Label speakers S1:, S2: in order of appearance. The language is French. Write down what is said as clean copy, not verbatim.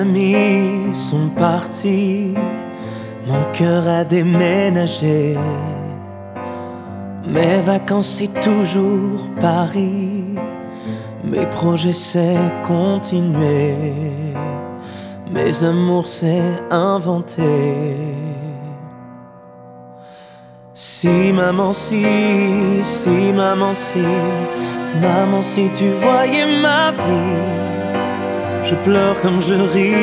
S1: Amis sont partis, mon cœur a déménagé. Mes vacances c'est toujours Paris, mes projets c'est continuer, mes amours c'est inventer. Si maman si tu voyais ma vie, je pleure comme je ris.